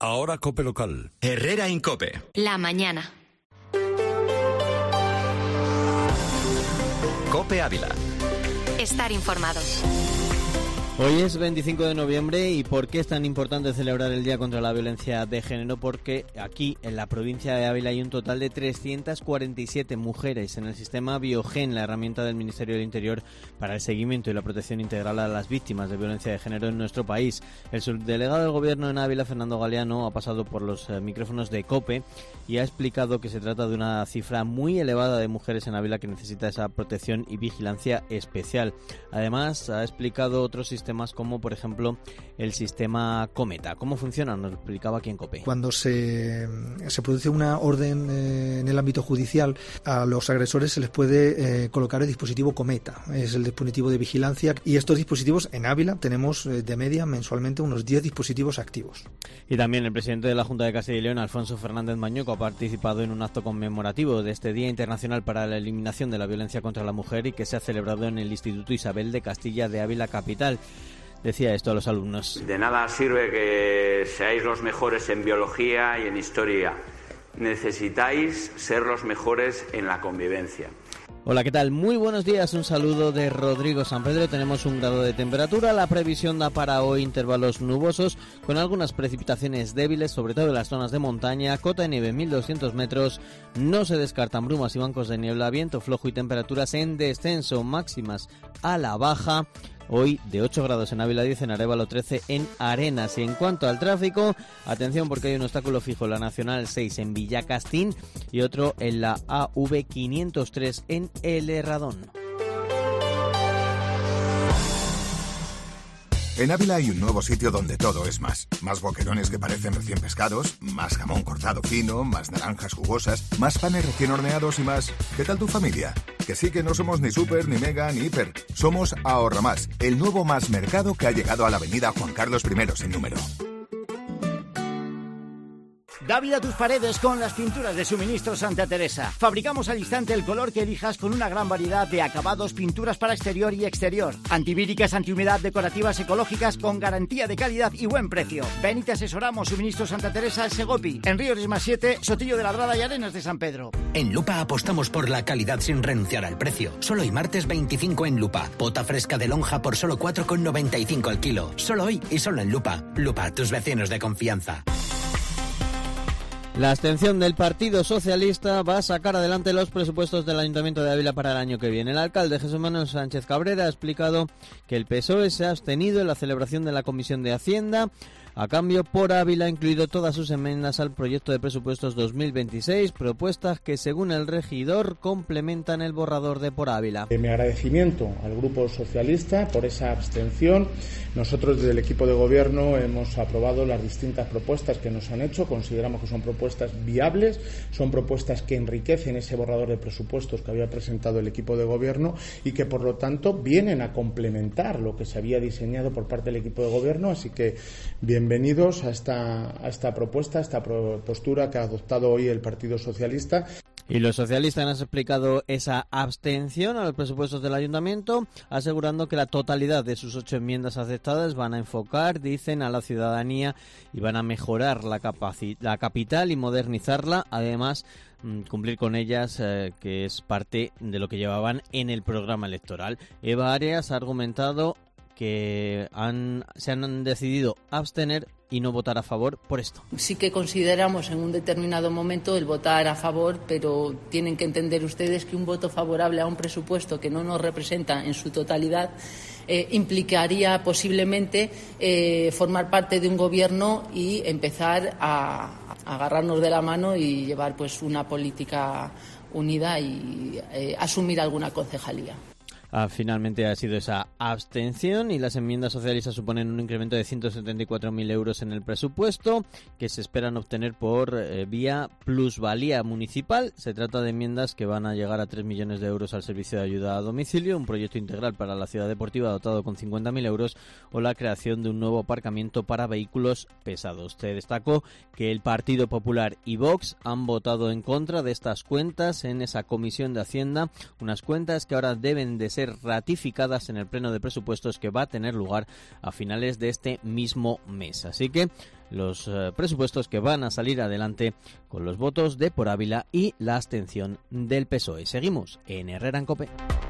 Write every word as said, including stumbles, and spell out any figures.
Ahora COPE local. Herrera Incope. La mañana. COPE Ávila. Estar informados. Hoy es veinticinco de noviembre y ¿por qué es tan importante celebrar el Día contra la Violencia de Género? Porque aquí en la provincia de Ávila hay un total de trescientas cuarenta y siete mujeres en el sistema Biogen, la herramienta del Ministerio del Interior para el seguimiento y la protección integral a las víctimas de violencia de género en nuestro país. El subdelegado del Gobierno en Ávila, Fernando Galeano, ha pasado por los eh, micrófonos de COPE y ha explicado que se trata de una cifra muy elevada de mujeres en Ávila que necesita esa protección y vigilancia especial. Además, ha explicado otros sistemas como, por ejemplo, el sistema Cometa. ¿Cómo funciona? Nos lo explicaba aquí en COPE. Cuando se, se produce una orden eh, en el ámbito judicial, a los agresores se les puede eh, colocar el dispositivo Cometa. Es el dispositivo de vigilancia y estos dispositivos en Ávila tenemos eh, de media mensualmente unos diez dispositivos activos. Y también el presidente de la Junta de Castilla y León, Alfonso Fernández Mañueco, ha participado en un acto conmemorativo de este Día Internacional para la Eliminación de la Violencia contra la Mujer y que se ha celebrado en el Instituto Isabel de Castilla de Ávila capital. Decía esto a los alumnos. De nada sirve que seáis los mejores en biología y en historia. Necesitáis ser los mejores en la convivencia. Hola, ¿qué tal? Muy buenos días, un saludo de Rodrigo San Pedro. Tenemos un grado de temperatura, la previsión da para hoy intervalos nubosos con algunas precipitaciones débiles, sobre todo en las zonas de montaña, cota de nieve mil doscientos metros, no se descartan brumas y bancos de niebla, viento flojo y temperaturas en descenso, máximas a la baja. Hoy de ocho grados en Ávila, diez en Arévalo, trece en Arenas. Y en cuanto al tráfico, atención porque hay un obstáculo fijo en la Nacional seis en Villacastín y otro en la A V quinientos tres en El Herradón. En Ávila hay un nuevo sitio donde todo es más. Más boquerones que parecen recién pescados, más jamón cortado fino, más naranjas jugosas, más panes recién horneados y más... ¿Qué tal tu familia? Que sí que no somos ni súper, ni mega, ni hiper. Somos Ahorra Más, el nuevo Más Mercado que ha llegado a la avenida Juan Carlos primero sin número. Da vida a tus paredes con las pinturas de Suministro Santa Teresa. Fabricamos al instante el color que elijas con una gran variedad de acabados, pinturas para exterior y exterior. Antivíricas, antihumedad, decorativas, ecológicas con garantía de calidad y buen precio. Ven y te asesoramos. Suministro Santa Teresa, Segopi. En Ríos más siete, Sotillo de Labrada y Arenas de San Pedro. En Lupa apostamos por la calidad sin renunciar al precio. Solo hoy martes veinticinco en Lupa. Pota fresca de lonja por solo cuatro con noventa y cinco al kilo. Solo hoy y solo en Lupa. Lupa, tus vecinos de confianza. La abstención del Partido Socialista va a sacar adelante los presupuestos del Ayuntamiento de Ávila para el año que viene. El alcalde Jesús Manuel Sánchez Cabrera ha explicado que el P S O E se ha abstenido en la celebración de la Comisión de Hacienda. A cambio, por Ávila ha incluido todas sus enmiendas al proyecto de presupuestos dos mil veintiséis, propuestas que, según el regidor, complementan el borrador de Por Ávila. Mi agradecimiento al Grupo Socialista por esa abstención. Nosotros, desde el equipo de gobierno, hemos aprobado las distintas propuestas que nos han hecho. Consideramos que son propuestas viables, son propuestas que enriquecen ese borrador de presupuestos que había presentado el equipo de gobierno y que, por lo tanto, vienen a complementar lo que se había diseñado por parte del equipo de gobierno. Así que, bien. Bienvenidos a esta, a esta propuesta, a esta postura que ha adoptado hoy el Partido Socialista. Y los socialistas han explicado esa abstención a los presupuestos del Ayuntamiento, asegurando que la totalidad de sus ocho enmiendas aceptadas van a enfocar, dicen, a la ciudadanía y van a mejorar la, capaci- la capital y modernizarla, además cumplir con ellas, eh, que es parte de lo que llevaban en el programa electoral. Eva Arias ha argumentado que han, se han decidido abstener y no votar a favor por esto. Sí que consideramos en un determinado momento el votar a favor, pero tienen que entender ustedes que un voto favorable a un presupuesto que no nos representa en su totalidad eh, implicaría posiblemente eh, formar parte de un gobierno y empezar a, a agarrarnos de la mano y llevar pues una política unida y eh, asumir alguna concejalía. Ah, finalmente ha sido esa abstención y las enmiendas socialistas suponen un incremento de ciento setenta y cuatro mil euros en el presupuesto que se esperan obtener por eh, vía plusvalía municipal. Se trata de enmiendas que van a llegar a tres millones de euros al servicio de ayuda a domicilio, un proyecto integral para la ciudad deportiva dotado con cincuenta mil euros o la creación de un nuevo aparcamiento para vehículos pesados. Se destacó que el Partido Popular y Vox han votado en contra de estas cuentas en esa comisión de Hacienda, unas cuentas que ahora deben de ser ratificadas en el pleno de presupuestos que va a tener lugar a finales de este mismo mes. Así que los eh, presupuestos que van a salir adelante con los votos de Por Ávila y la abstención del P S O E. Seguimos en Herrera en COPE.